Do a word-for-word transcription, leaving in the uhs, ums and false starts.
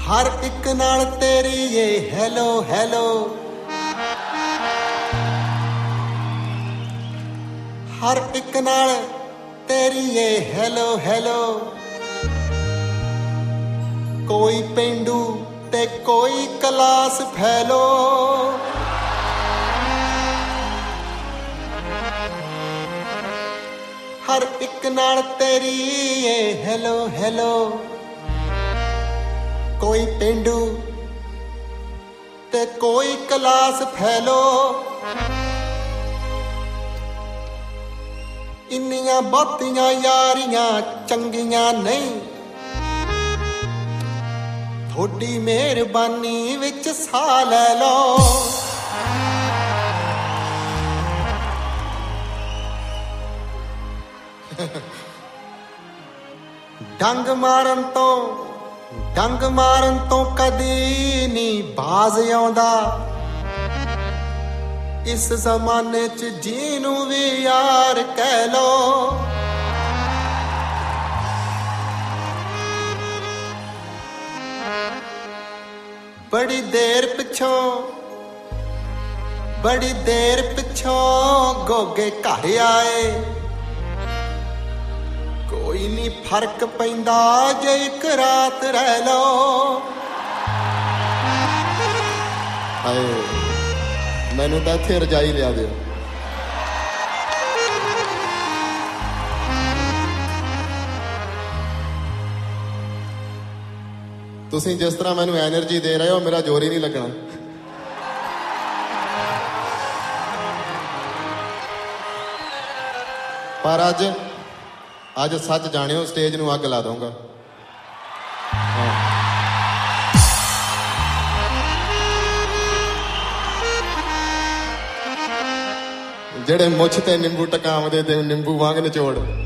हर एक नाल तेरी ये हेलो हेलो, हर एक नाल तेरी ये हेलो हेलो। कोई पेंडू ते कोई क्लास फैलो, हर एक नाल तेरी ये हेलो हेलो। कोई पेंडू ते कोई क्लास फैलो। इन्नियां बहुतियां यारियां चंगियां नहीं, थोड़ी मेहरबानी विच सा लै लो। डंग मारन तो डंग मारन तो कदी नहीं बाज आउंदा, इस जमाने च जीनू भी यार कह लो। बड़ी देर पिछों बड़ी देर पिछों गोगे घर आए, कोई नहीं फर्क पैंदा जे एक रात रह लो। हाय मैनू तो इत्थे रजाई लिया दे। तुसीं जिस तरह मैनू एनर्जी दे रहे हो मेरा जोर ही नहीं लगना। पर अज अज सच जानियो स्टेज नू अग ला दूंगा। जेड़े मुछ ते निंबू टकावदे ते निंबू वांग निचोड़।